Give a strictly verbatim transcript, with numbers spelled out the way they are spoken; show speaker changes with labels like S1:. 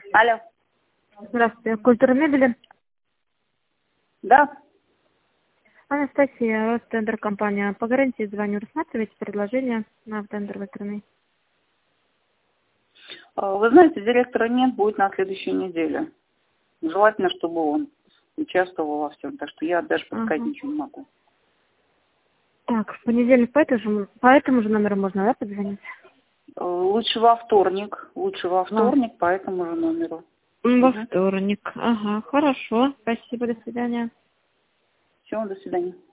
S1: Алло.
S2: Здравствуйте. Культура мебели.
S1: Да.
S2: Анастасия, Ростендер компания. По гарантии звоню. Рассматриваете предложение на тендер выигранный?
S1: Вы знаете, директора нет, будет на следующей неделе. Желательно, чтобы он участвовал во всем, так что я даже подсказать
S2: Ага.
S1: ничего не могу.
S2: Так, в понедельник по, этой же, по этому же номеру можно, да, позвонить?
S1: Лучше во вторник. Лучше во вторник, по этому же номеру.
S2: Во
S1: Угу.
S2: вторник. Ага, хорошо. Спасибо, до свидания.
S1: Все, до свидания.